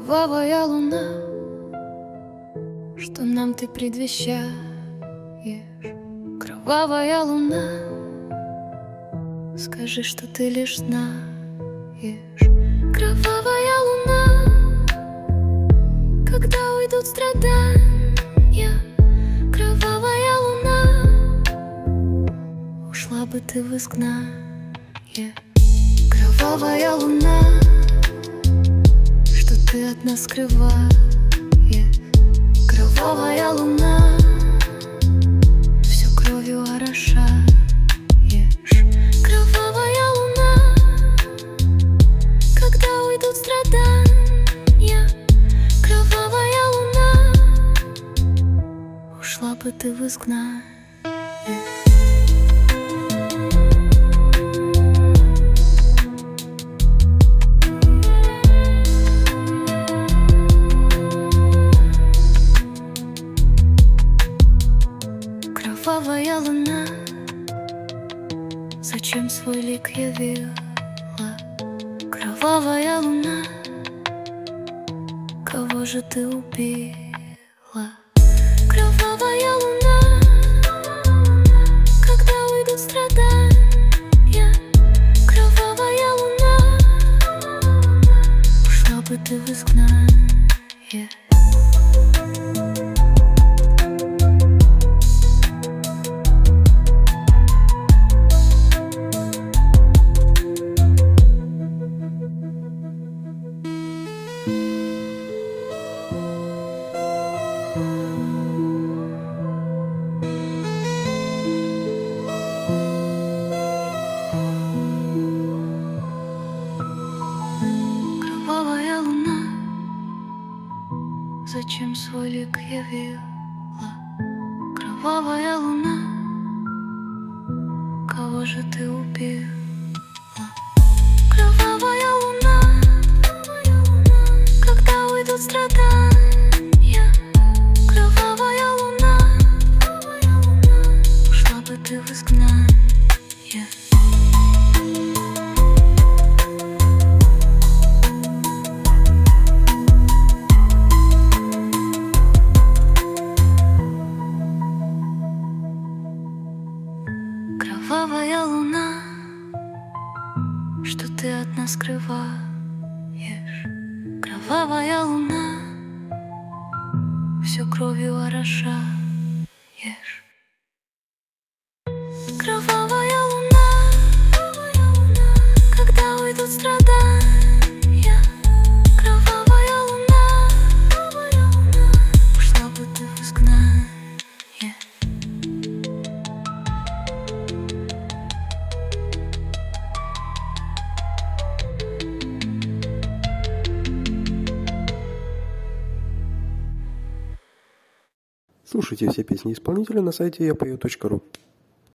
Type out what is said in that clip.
Кровавая луна, что нам ты предвещаешь? Кровавая луна, скажи, что ты лишь знаешь. Кровавая луна, когда уйдут страдания. Кровавая луна, ушла бы ты в изгнание. Кровавая луна, что ты от нас скрываешь. Кровавая луна, всю кровью орошаешь. Кровавая луна, когда уйдут страдания. Кровавая луна, ушла бы ты в изгнание. Кровавая луна, зачем свой лик явила? Кровавая луна, кого же ты убила? Кровавая луна, когда уйдут страдания. Кровавая луна, ушла бы ты в изгнание. Кровавая луна, зачем свой лик явила? Кровавая луна, кого же ты убила? Кровавая луна, когда уйдут страдания. Кровавая луна, ушла бы ты в изгнание. Кровавая луна, что ты от нас скрываешь. Кровавая луна, всю кровью орошаешь. Кровавая луна, когда уйдут страдания. Кровавая луна, ушла бы ты в изгнание. Слушайте все песни исполнителя на сайте yapою.ru.